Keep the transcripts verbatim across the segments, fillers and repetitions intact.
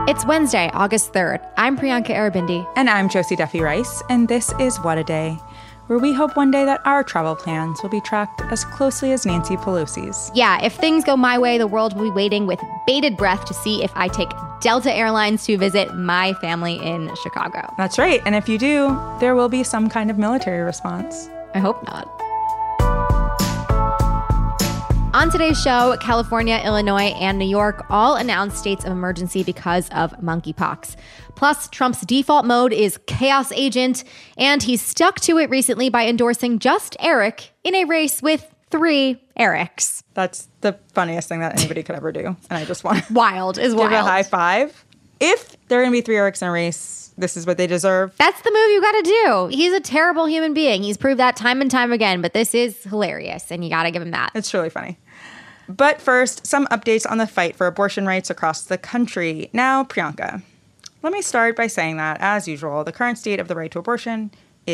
It's Wednesday, August third. I'm Priyanka Aribindi. And I'm Josie Duffy Rice, and this is What a Day, where we hope one day that our travel plans will be tracked as closely as Nancy Pelosi's. Yeah, if things go my way, the world will be waiting with bated breath to see if I take Delta Airlines to visit my family in Chicago. That's right, and if you do, there will be some kind of military response. I hope not. On today's show, California, Illinois, and New York all announced states of emergency because of monkeypox. Plus, Trump's default mode is chaos agent, and he's stuck to it recently by endorsing just Eric in a race with three Erics. That's the funniest thing that anybody could ever do, and I just want to wild is wild. Give a high five. If there are going to be three Erics in a race, this is what they deserve. That's the move you got to do. He's a terrible human being. He's proved that time and time again, but this is hilarious, and you got to give him that. It's truly funny. But first, some updates on the fight for abortion rights across the country. Now, Priyanka, let me start by saying that, as usual, the current state of the right to abortion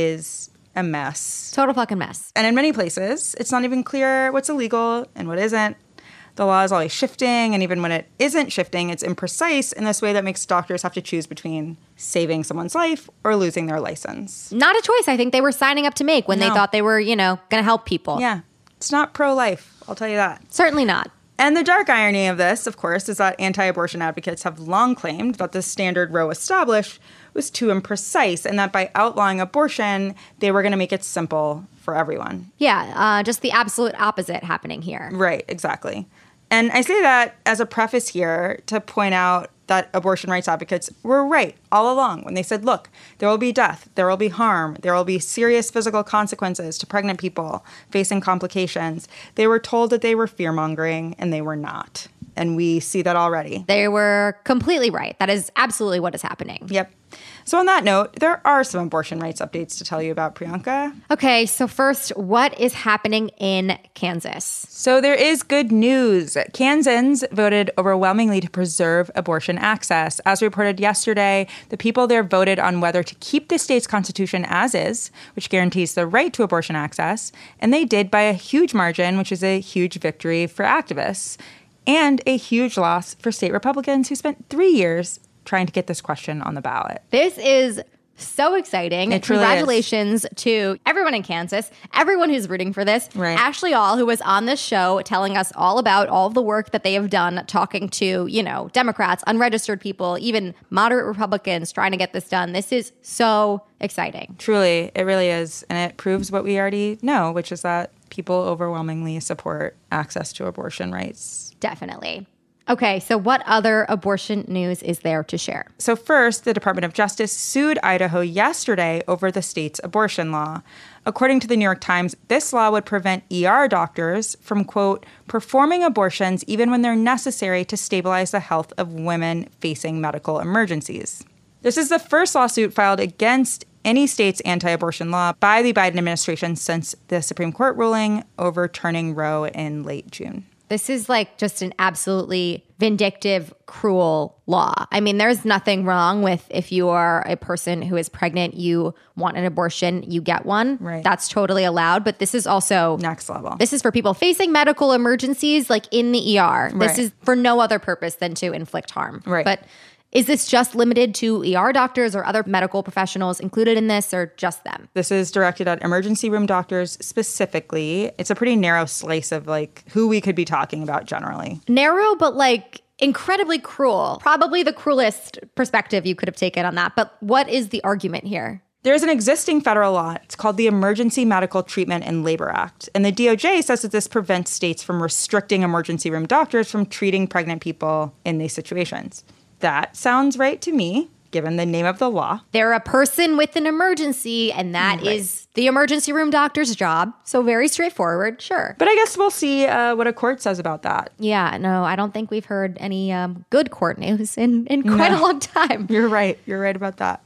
is a mess. Total fucking mess. And in many places, it's not even clear what's illegal and what isn't. The law is always shifting, and even when it isn't shifting, it's imprecise in this way that makes doctors have to choose between saving someone's life or losing their license. Not a choice I think they were signing up to make when No. they thought they were, you know, going to help people. Yeah. It's not pro-life, I'll tell you that. Certainly not. And the dark irony of this, of course, is that anti-abortion advocates have long claimed that the standard Roe established was too imprecise and that by outlawing abortion, they were going to make it simple for everyone. Yeah, uh, just the absolute opposite happening here. Right, exactly. And I say that as a preface here to point out that abortion rights advocates were right all along when they said, look, there will be death, there will be harm, there will be serious physical consequences to pregnant people facing complications. They were told that they were fear-mongering, and they were not. And we see that already. They were completely right. That is absolutely what is happening. Yep. So on that note, there are some abortion rights updates to tell you about, Priyanka. Okay, so first, what is happening in Kansas? So there is good news. Kansans voted overwhelmingly to preserve abortion access. As reported yesterday, the people there voted on whether to keep the state's constitution as is, which guarantees the right to abortion access, and they did by a huge margin, which is a huge victory for activists, and a huge loss for state Republicans who spent three years trying to get this question on the ballot. This is so exciting. It truly Congratulations is. to everyone in Kansas, everyone who's rooting for this. Right. Ashley All, who was on this show telling us all about all of the work that they have done, talking to, you know, Democrats, unregistered people, even moderate Republicans trying to get this done. This is so exciting. Truly, it really is. And it proves what we already know, which is that people overwhelmingly support access to abortion rights. Definitely. Okay, so what other abortion news is there to share? So first, the Department of Justice sued Idaho yesterday over the state's abortion law. According to the New York Times, this law would prevent E R doctors from, quote, performing abortions even when they're necessary to stabilize the health of women facing medical emergencies. This is the first lawsuit filed against any state's anti-abortion law by the Biden administration since the Supreme Court ruling overturning Roe in late June. This is like just an absolutely vindictive, cruel law. I mean, there's nothing wrong with if you are a person who is pregnant, you want an abortion, you get one. Right. That's totally allowed. But this is also next level. This is for people facing medical emergencies, like in the E R. Right. This is for no other purpose than to inflict harm. Right. But is this just limited to E R doctors or other medical professionals included in this, or just them? This is directed at emergency room doctors specifically. It's a pretty narrow slice of like who we could be talking about generally. Narrow, but like incredibly cruel. Probably the cruelest perspective you could have taken on that. But what is the argument here? There's an existing federal law. It's called the Emergency Medical Treatment and Labor Act. And the D O J says that this prevents states from restricting emergency room doctors from treating pregnant people in these situations. That sounds right to me, given the name of the law. They're a person with an emergency, and that right. is the emergency room doctor's job. So very straightforward, sure. But I guess we'll see uh, what a court says about that. Yeah, no, I don't think we've heard any um, good court news in, in quite No. a long time. You're right. You're right about that.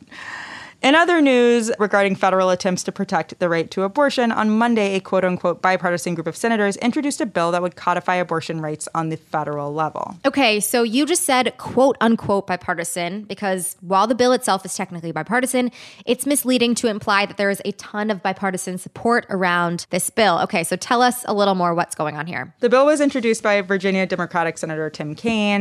In other news regarding federal attempts to protect the right to abortion, on Monday, a quote-unquote bipartisan group of senators introduced a bill that would codify abortion rights on the federal level. Okay, so you just said quote-unquote bipartisan because while the bill itself is technically bipartisan, it's misleading to imply that there is a ton of bipartisan support around this bill. Okay, so tell us a little more what's going on here. The bill was introduced by Virginia Democratic Senator Tim Kaine.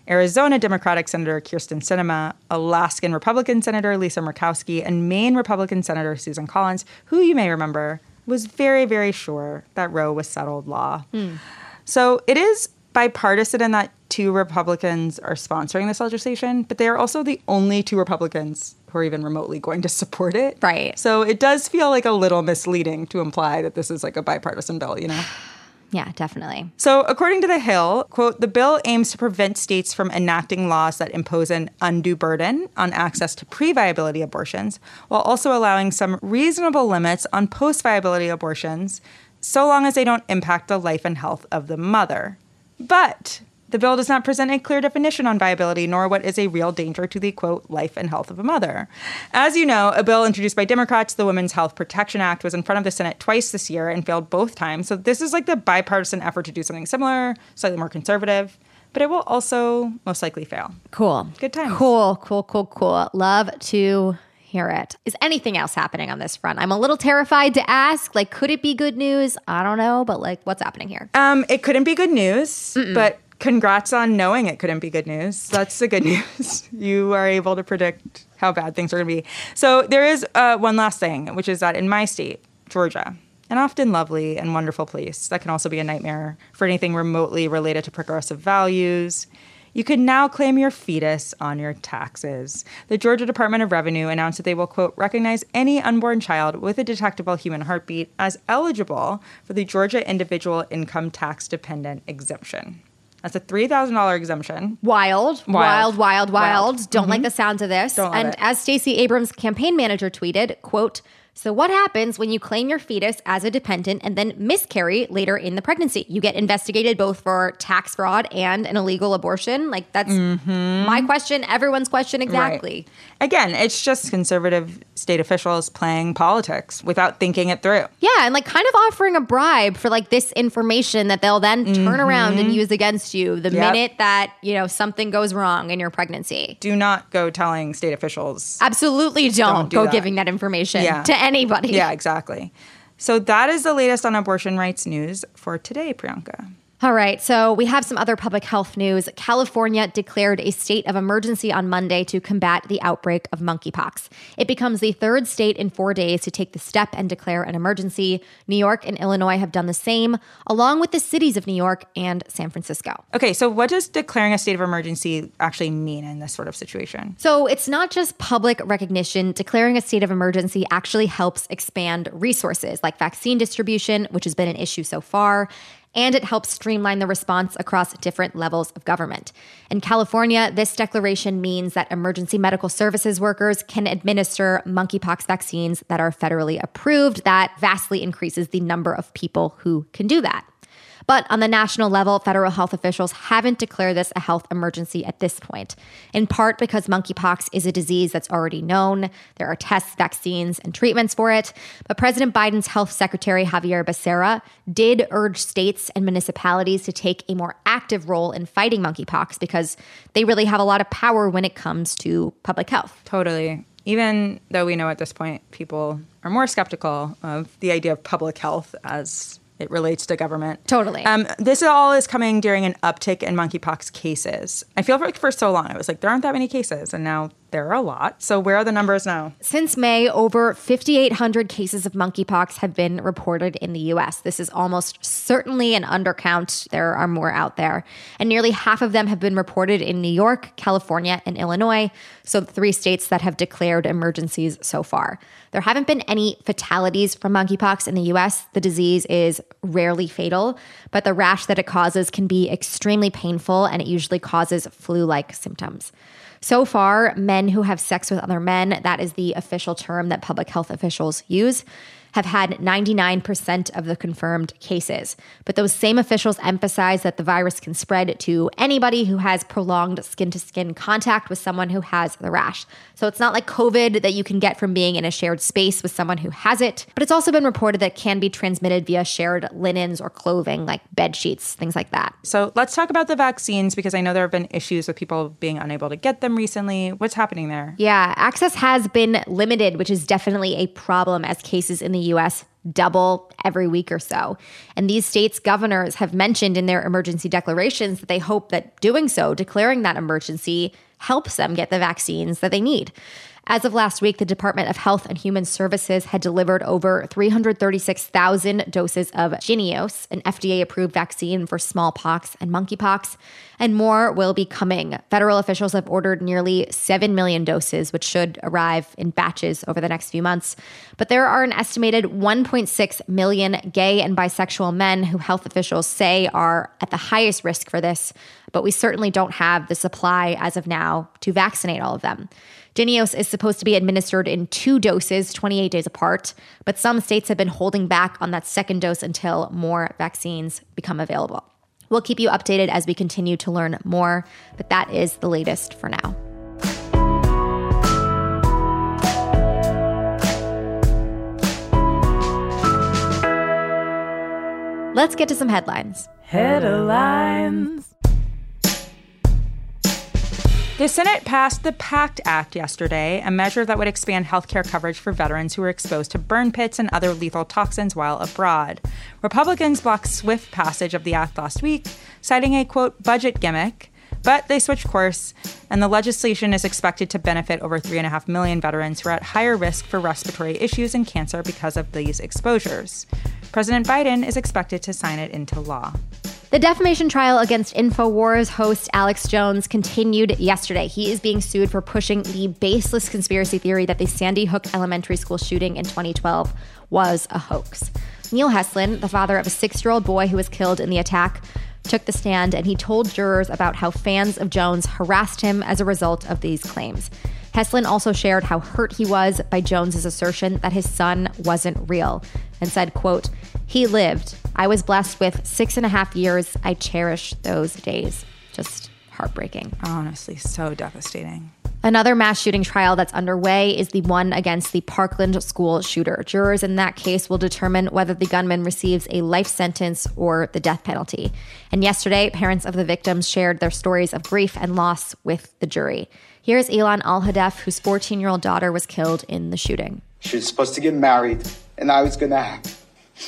Arizona Democratic Senator Kyrsten Sinema, Alaskan Republican Senator Lisa Murkowski, and Maine Republican Senator Susan Collins, who you may remember was very, very sure that Roe was settled law. Hmm. So it is bipartisan in that two Republicans are sponsoring this legislation, but they are also the only two Republicans who are even remotely going to support it. Right. So it does feel like a little misleading to imply that this is like a bipartisan bill, you know? Yeah, definitely. So according to The Hill, quote, the bill aims to prevent states from enacting laws that impose an undue burden on access to pre-viability abortions, while also allowing some reasonable limits on post-viability abortions, so long as they don't impact the life and health of the mother. But the bill does not present a clear definition on viability, nor what is a real danger to the, quote, life and health of a mother. As you know, a bill introduced by Democrats, the Women's Health Protection Act, was in front of the Senate twice this year and failed both times. So this is like the bipartisan effort to do something similar, slightly more conservative, but it will also most likely fail. Cool. Good times. Cool, cool, cool, cool. Love to hear it. Is anything else happening on this front? I'm a little terrified to ask. Like, could it be good news? I don't know, but like, what's happening here? Um, it couldn't be good news, Mm-mm. but congrats on knowing it couldn't be good news. That's the good news. You are able to predict how bad things are going to be. So there is uh, one last thing, which is that in my state, Georgia, an often lovely and wonderful place that can also be a nightmare for anything remotely related to progressive values, you can now claim your fetus on your taxes. The Georgia Department of Revenue announced that they will, quote, recognize any unborn child with a detectable human heartbeat as eligible for the Georgia Individual Income Tax Dependent Exemption. That's a three thousand dollars exemption. Wild, wild, wild, wild. wild. Don't mm-hmm. like the sound of this. Don't love and it. As Stacey Abrams' campaign manager tweeted, quote, so what happens when you claim your fetus as a dependent and then miscarry later in the pregnancy? You get investigated both for tax fraud and an illegal abortion? Like, that's mm-hmm. my question, everyone's question exactly. Right. Again, it's just conservative state officials playing politics without thinking it through. Yeah, and like kind of offering a bribe for like this information that they'll then turn mm-hmm. around and use against you the yep. minute that, you know, something goes wrong in your pregnancy. Do not go telling state officials. Absolutely don't, don't do go that. giving that information yeah. to anybody. Yeah, exactly. So that is the latest on abortion rights news for today, Priyanka. All right, so we have some other public health news. California declared a state of emergency on Monday to combat the outbreak of monkeypox. It becomes the third state in four days to take the step and declare an emergency. New York and Illinois have done the same, along with the cities of New York and San Francisco. Okay, so what does declaring a state of emergency actually mean in this sort of situation? So it's not just public recognition. Declaring a state of emergency actually helps expand resources like vaccine distribution, which has been an issue so far, and it helps streamline the response across different levels of government. In California, this declaration means that emergency medical services workers can administer monkeypox vaccines that are federally approved. That vastly increases the number of people who can do that. But on the national level, federal health officials haven't declared this a health emergency at this point, in part because monkeypox is a disease that's already known. There are tests, vaccines, and treatments for it. But President Biden's health secretary, Xavier Becerra, did urge states and municipalities to take a more active role in fighting monkeypox because they really have a lot of power when it comes to public health. Totally. Even though we know at this point people are more skeptical of the idea of public health as it relates to government. Totally. Um, this all is coming during an uptick in monkeypox cases. I feel like for so long, I was like, there aren't that many cases. And now there are a lot. So where are the numbers now? Since May, over fifty-eight hundred cases of monkeypox have been reported in the U S. This is almost certainly an undercount. There are more out there. And nearly half of them have been reported in New York, California, and Illinois. So the three states that have declared emergencies so far. There haven't been any fatalities from monkeypox in the U S. The disease is rarely fatal, but the rash that it causes can be extremely painful, and it usually causes flu-like symptoms. So far, men who have sex with other men, that is the official term that public health officials use, have had ninety-nine percent of the confirmed cases. But those same officials emphasize that the virus can spread to anybody who has prolonged skin-to-skin contact with someone who has the rash. So it's not like COVID that you can get from being in a shared space with someone who has it, but it's also been reported that it can be transmitted via shared linens or clothing, like bed sheets, things like that. So let's talk about the vaccines, because I know there have been issues with people being unable to get them recently. What's happening there? Yeah, access has been limited, which is definitely a problem as cases in the U S double every week or so. And these states' governors have mentioned in their emergency declarations that they hope that doing so, declaring that emergency, helps them get the vaccines that they need. As of last week, the Department of Health and Human Services had delivered over three hundred thirty-six thousand doses of Jynneos, an F D A-approved vaccine for smallpox and monkeypox, and more will be coming. Federal officials have ordered nearly seven million doses, which should arrive in batches over the next few months. But there are an estimated one point six million gay and bisexual men who health officials say are at the highest risk for this, but we certainly don't have the supply as of now to vaccinate all of them. Jynneos is supposed to be administered in two doses, twenty-eight days apart, but some states have been holding back on that second dose until more vaccines become available. We'll keep you updated as we continue to learn more, but that is the latest for now. Let's get to some headlines. Headlines. The Senate passed the PACT Act yesterday, a measure that would expand health care coverage for veterans who were exposed to burn pits and other lethal toxins while abroad. Republicans blocked swift passage of the act last week, citing a, quote, budget gimmick, but they switched course, and the legislation is expected to benefit over three point five million veterans who are at higher risk for respiratory issues and cancer because of these exposures. President Biden is expected to sign it into law. The defamation trial against InfoWars host Alex Jones continued yesterday. He is being sued for pushing the baseless conspiracy theory that the Sandy Hook Elementary School shooting in twenty twelve was a hoax. Neil Heslin, the father of a six-year-old boy who was killed in the attack, took the stand, and he told jurors about how fans of Jones harassed him as a result of these claims. Heslin also shared how hurt he was by Jones's assertion that his son wasn't real and said, quote, "He lived. I was blessed with six and a half years. I cherish those days." Just heartbreaking. Honestly, so devastating. Another mass shooting trial that's underway is the one against the Parkland school shooter. Jurors in that case will determine whether the gunman receives a life sentence or the death penalty. And yesterday, parents of the victims shared their stories of grief and loss with the jury. Here's Ilan Al-Hadef, whose fourteen-year-old daughter was killed in the shooting. She was supposed to get married, and I was going to have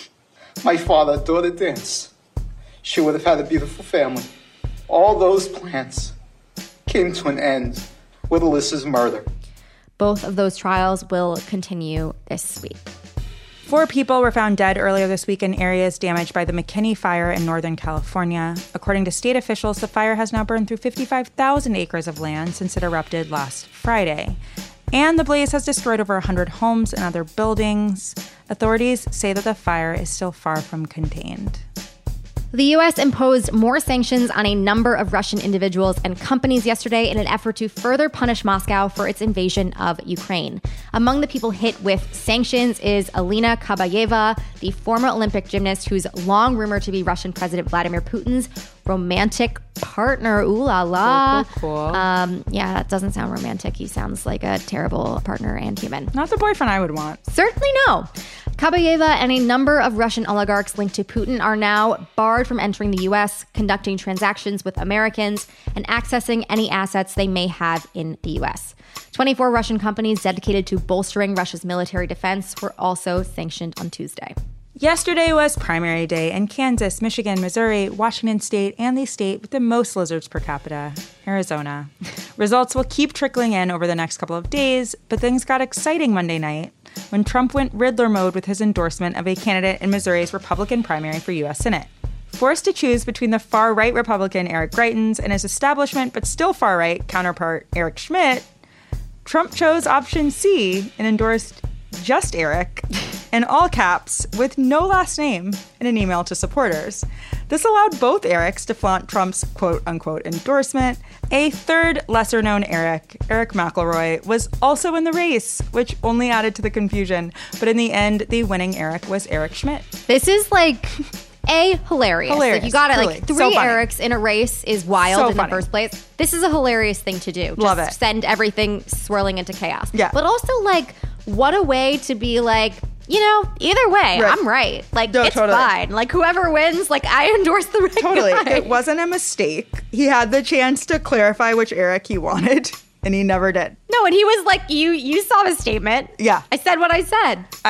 my father-daughter dance. She would have had a beautiful family. All those plans came to an end with Alyssa's murder. Both of those trials will continue this week. Four people were found dead earlier this week in areas damaged by the McKinney Fire in Northern California. According to state officials, the fire has now burned through fifty-five thousand acres of land since it erupted last Friday. And the blaze has destroyed over one hundred homes and other buildings. Authorities say that the fire is still far from contained. The U S imposed more sanctions on a number of Russian individuals and companies yesterday in an effort to further punish Moscow for its invasion of Ukraine. Among the people hit with sanctions is Alina Kabayeva, the former Olympic gymnast who's long rumored to be Russian President Vladimir Putin's romantic partner. Ooh la la. Cool, cool, cool. Um, yeah, that doesn't sound romantic. He sounds like a terrible partner and human. Not the boyfriend I would want. Certainly no. Kabayeva and a number of Russian oligarchs linked to Putin are now barred from entering the U S, conducting transactions with Americans, and accessing any assets they may have in the U S. twenty-four Russian companies dedicated to bolstering Russia's military defense were also sanctioned on Tuesday. Yesterday was primary day in Kansas, Michigan, Missouri, Washington State, and the state with the most lizards per capita, Arizona. Results will keep trickling in over the next couple of days, but things got exciting Monday night when Trump went Riddler mode with his endorsement of a candidate in Missouri's Republican primary for U S Senate. Forced to choose between the far-right Republican Eric Greitens and his establishment but still far-right counterpart Eric Schmidt, Trump chose option C and endorsed just Eric in all caps with no last name in an email to supporters. This allowed both Erics to flaunt Trump's quote-unquote endorsement. A third lesser-known Eric, Eric McElroy, was also in the race, which only added to the confusion. But in the end, the winning Eric was Eric Schmidt. This is like A, hilarious. Hilarious. Like you got it. Truly. Like three So funny. Erics in a race is wild So in funny. the first place. This is a hilarious thing to do. Just Love it. Send everything swirling into chaos. Yeah. But also like, what a way to be like, you know, either way, Right. I'm right. Like, No, it's totally. fine. Like, whoever wins, like, I endorse the right Totally. guy. It wasn't a mistake. He had the chance to clarify which Eric he wanted, and he never did. No, and he was like, you you saw the statement. Yeah. I said what I said. I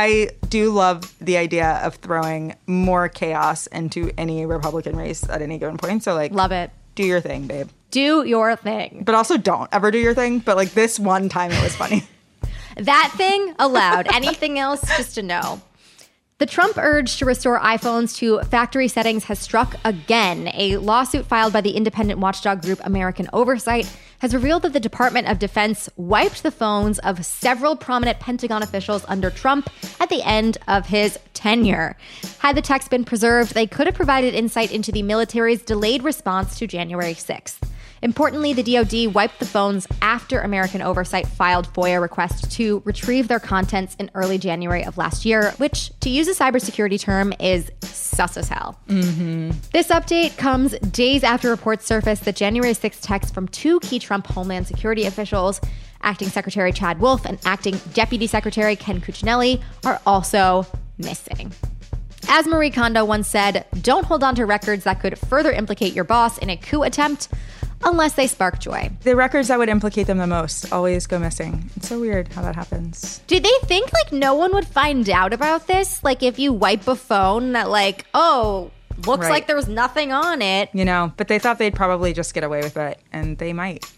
do love the idea of throwing more chaos into any Republican race at any given point. So, like, love it. Do your thing, babe. Do your thing. But also don't ever do your thing. But, like, this one time it was funny. That thing allowed. Anything else, just a no. The Trump urge to restore iPhones to factory settings has struck again. A lawsuit filed by the independent watchdog group American Oversight has revealed that the Department of Defense wiped the phones of several prominent Pentagon officials under Trump at the end of his tenure. Had the text been preserved, they could have provided insight into the military's delayed response to January sixth. Importantly, the D O D wiped the phones after American Oversight filed FOIA requests to retrieve their contents in early January of last year, which, to use a cybersecurity term, is sus as hell. Mm-hmm. This update comes days after reports surfaced that January sixth texts from two key Trump Homeland Security officials, Acting Secretary Chad Wolf and Acting Deputy Secretary Ken Cuccinelli, are also missing. As Marie Kondo once said, don't hold on to records that could further implicate your boss in a coup attempt, unless they spark joy. The records that would implicate them the most always go missing. It's so weird how that happens. Did they think, like, no one would find out about this? Like, if you wipe a phone that, like, oh, looks Right. like there was nothing on it. You know, but they thought they'd probably just get away with it, and they might.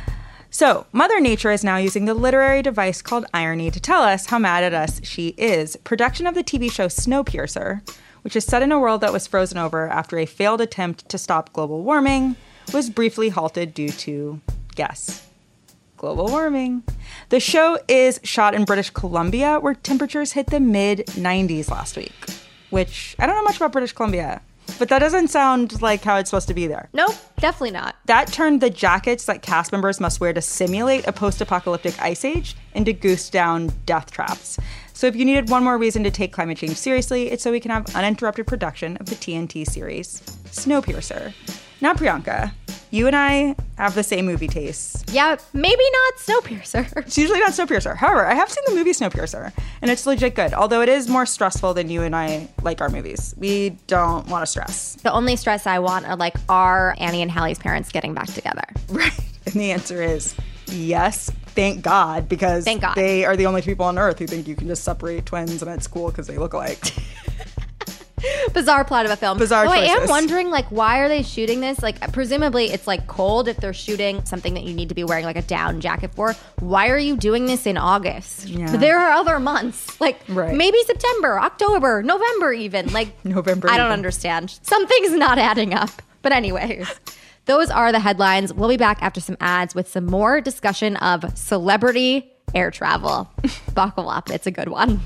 So, Mother Nature is now using the literary device called irony to tell us how mad at us she is. Production of the T V show Snowpiercer, which is set in a world that was frozen over after a failed attempt to stop global warming, was briefly halted due to, guess, global warming. The show is shot in British Columbia, where temperatures hit the mid nineties last week, which I don't know much about British Columbia, but that doesn't sound like how it's supposed to be there. Nope, definitely not. That turned the jackets that cast members must wear to simulate a post-apocalyptic ice age into goose-down death traps. So if you needed one more reason to take climate change seriously, it's so we can have uninterrupted production of the T N T series, Snowpiercer. Now, Priyanka, you and I have the same movie tastes. Yeah, maybe not Snowpiercer. It's usually not Snowpiercer. However, I have seen the movie Snowpiercer, and it's legit good, although it is more stressful than you and I like our movies. We don't want to stress. The only stress I want are, like, are Annie and Hallie's parents getting back together? Right. And the answer is yes, thank God, because Thank God. they are the only people on Earth who think you can just separate twins and it's cool because they look alike. Bizarre plot of a film. Bizarre oh, I am choices. wondering, like, why are they shooting this? Like, presumably it's, like, cold if they're shooting something that you need to be wearing, like, a down jacket for. Why are you doing this in August? Yeah. There are other months. Like, Right. maybe September, October, November even. Like, November I don't even. understand. Something's not adding up. But anyways, those are the headlines. We'll be back after some ads with some more discussion of celebrity air travel. Buckle up. It's a good one.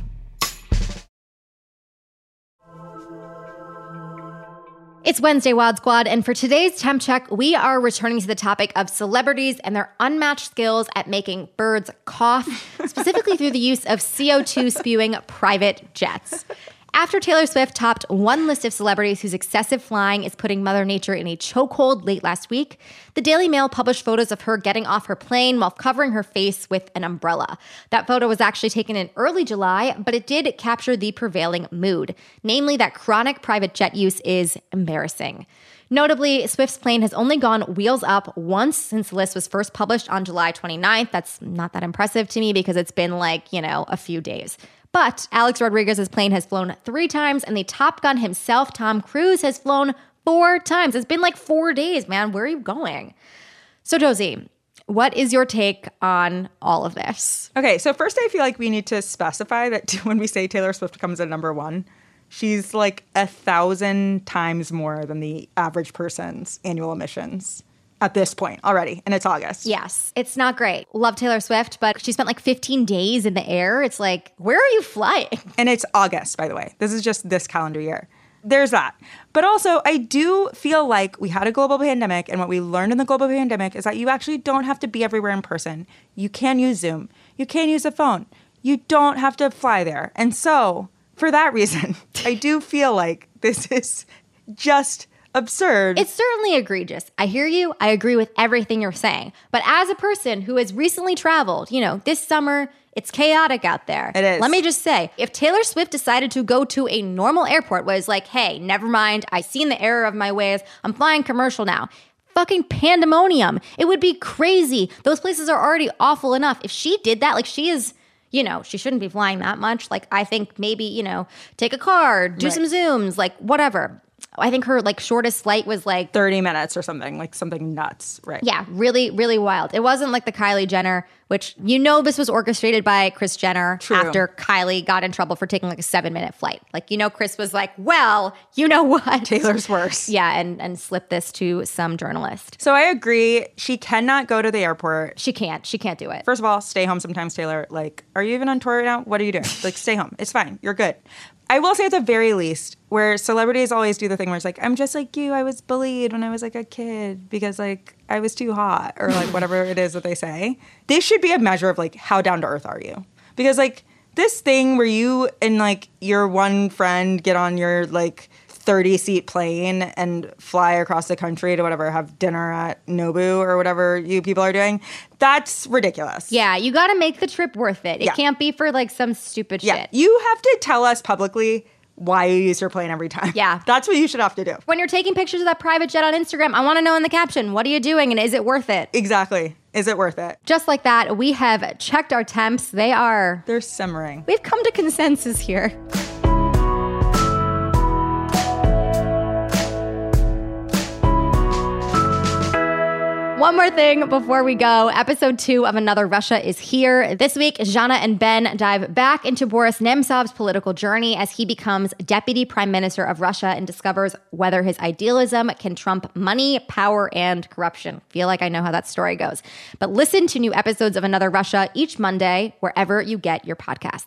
It's Wednesday, Wild Squad, and for today's Temp Check, we are returning to the topic of celebrities and their unmatched skills at making birds cough, specifically through the use of C O two spewing private jets. After Taylor Swift topped one list of celebrities whose excessive flying is putting Mother Nature in a chokehold late last week, the Daily Mail published photos of her getting off her plane while covering her face with an umbrella. That photo was actually taken in early July, but it did capture the prevailing mood, namely that chronic private jet use is embarrassing. Notably, Swift's plane has only gone wheels up once since the list was first published on July twenty-ninth. That's not that impressive to me because it's been like, you know, a few days. But Alex Rodriguez's plane has flown three times, and the Top Gun himself, Tom Cruise, has flown four times. It's been like four days, man. Where are you going? So, Josie, what is your take on all of this? Okay, so first I feel like we need to specify that when we say Taylor Swift comes at number one, she's like a thousand times more than the average person's annual emissions at this point already, and it's August. Yes, it's not great. Love Taylor Swift, but she spent like fifteen days in the air. It's like, where are you flying? And it's August, by the way. This is just this calendar year. There's that. But also, I do feel like we had a global pandemic, and what we learned in the global pandemic is that you actually don't have to be everywhere in person. You can use Zoom. You can use a phone. You don't have to fly there. And so, for that reason, I do feel like this is just absurd. It's certainly egregious. I hear you. I agree with everything you're saying. But as a person who has recently traveled, you know, this summer, it's chaotic out there. It is. Let me just say, if Taylor Swift decided to go to a normal airport, was like, hey, never mind, I've seen the error of my ways, I'm flying commercial now. Fucking pandemonium. It would be crazy. Those places are already awful enough. If she did that, like she is, you know, she shouldn't be flying that much. Like, I think maybe, you know, take a car, do Right. some Zooms, like whatever. I think her like shortest flight was like thirty minutes or something, like something nuts, right? Yeah, really, really wild. It wasn't like the Kylie Jenner, which you know this was orchestrated by Kris Jenner True. after Kylie got in trouble for taking like a seven minute flight. Like, you know, Kris was like, well, you know what? Taylor's worse. Yeah, and, and slipped this to some journalist. So I agree. She cannot go to the airport. She can't. She can't do it. First of all, stay home sometimes, Taylor. Like, are you even on tour right now? What are you doing? Like, stay home. It's fine. You're good. I will say at the very least, where celebrities always do the thing where it's like, I'm just like you. I was bullied when I was like a kid because like I was too hot or like whatever it is that they say. This should be a measure of like, how down to earth are you? Because like this thing where you and like your one friend get on your like thirty seat plane and fly across the country to whatever, have dinner at Nobu or whatever you people are doing. That's ridiculous. Yeah, you got to make the trip worth it. It Yeah. can't be for like some stupid Yeah. shit. You have to tell us publicly why you use your plane every time. Yeah. That's what you should have to do. When you're taking pictures of that private jet on Instagram, I want to know in the caption, what are you doing and is it worth it? Exactly. Is it worth it? Just like that, we have checked our temps. They are, They're simmering. we've come to consensus here. One more thing before we go. Episode two of Another Russia is here. This week, Jana and Ben dive back into Boris Nemtsov's political journey as he becomes deputy prime minister of Russia and discovers whether his idealism can trump money, power, and corruption. Feel like I know how that story goes. But listen to new episodes of Another Russia each Monday, wherever you get your podcasts.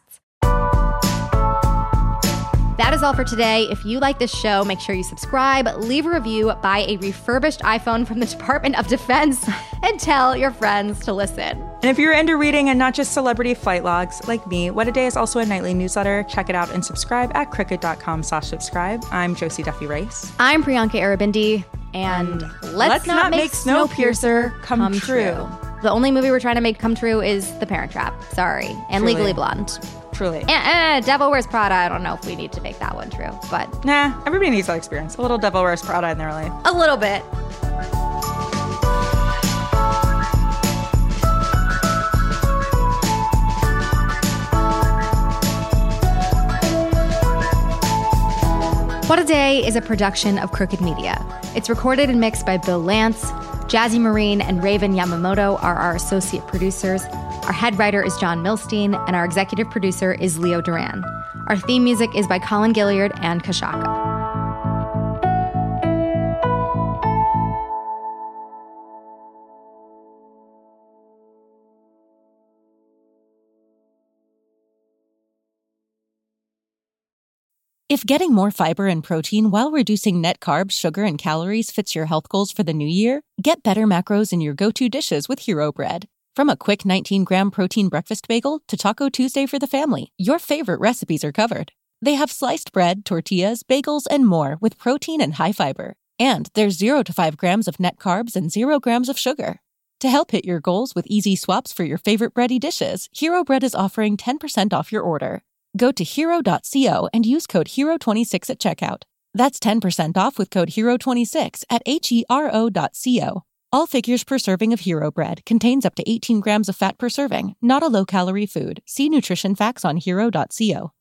That is all for today. If you like this show, make sure you subscribe, leave a review, buy a refurbished iPhone from the Department of Defense, and tell your friends to listen. And if you're into reading and not just celebrity flight logs like me, What a Day is also a nightly newsletter. Check it out and subscribe at crooked.com slash subscribe. I'm Josie Duffy Rice. I'm Priyanka Arabindi, and let's, let's not, not make, make Snowpiercer Snowpiercer come, come true. true. The only movie we're trying to make come true is The Parent Trap. Sorry. And Truly. Legally Blonde. Truly. And, uh, Devil Wears Prada, I don't know if we need to make that one true, but Nah, everybody needs that experience. A little Devil Wears Prada in their life. a little bit. What a Day is a production of Crooked Media. It's recorded and mixed by Bill Lance. Jazzy Marine and Raven Yamamoto are our associate producers. Our head writer is John Milstein, and our executive producer is Leo Duran. Our theme music is by Colin Gilliard and Kashaka. If getting more fiber and protein while reducing net carbs, sugar, and calories fits your health goals for the new year, get better macros in your go-to dishes with Hero Bread. From a quick nineteen gram protein breakfast bagel to Taco Tuesday for the family, your favorite recipes are covered. They have sliced bread, tortillas, bagels, and more with protein and high fiber. And there's zero to five grams of net carbs and zero grams of sugar. To help hit your goals with easy swaps for your favorite bready dishes, Hero Bread is offering ten percent off your order. Go to hero dot co and use code hero twenty-six at checkout. That's ten percent off with code hero twenty-six at hero dot co. All figures per serving of Hero Bread contains up to eighteen grams of fat per serving, not a low-calorie food. See nutrition facts on hero dot co.